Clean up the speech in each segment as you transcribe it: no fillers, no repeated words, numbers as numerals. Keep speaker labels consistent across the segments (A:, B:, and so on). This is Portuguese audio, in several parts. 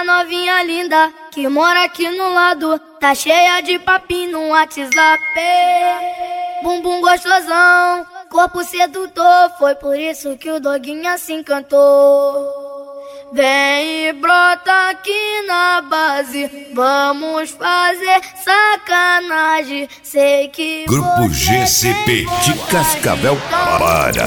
A: essa novinha linda que mora aqui no lado, tá cheia de papinho no WhatsApp. Bumbum gostosão, corpo sedutor, foi por isso que o doguinho se encantou. Vem e brota aqui na base, vamos fazer sacanagem. Sei que
B: Grupo GCP de Cascavel, Paraná.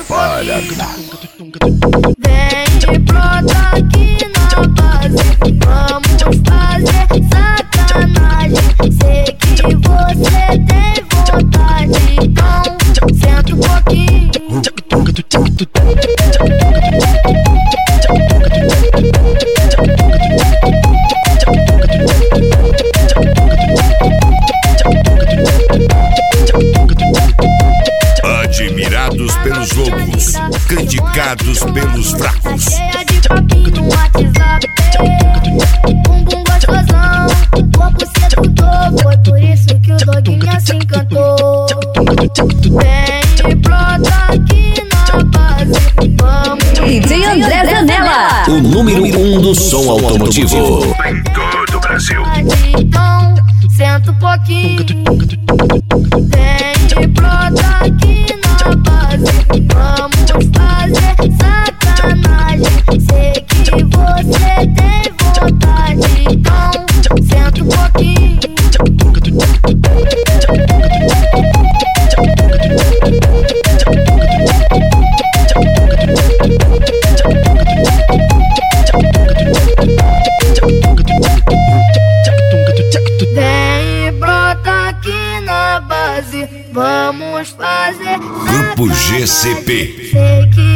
A: Vem e brota aqui na base, vamos fazer sacanagem. Sei que você tem vontade, então senta um pouquinho.
B: Admirados pelos loucos, criticados pelos fracos.
A: Cheia de papinho no WhatsApp, bumbum gostosão, corpo sedutor, foi por isso que o doguinho se encantou. Vem e brota aqui na base, vamos.
C: DJ André Zanella,
B: O número 1 do som automotivo em todo o Brasil.
A: Então, senta um pouquinho. Vem e brota aqui na base, vamos fazer sacanagem. Sei que você tem vontade, então senta um pouquinho. Vem e brota aqui na base, vamos fazer
B: Grupo
A: sacanagem.
B: GCP.
A: Sei que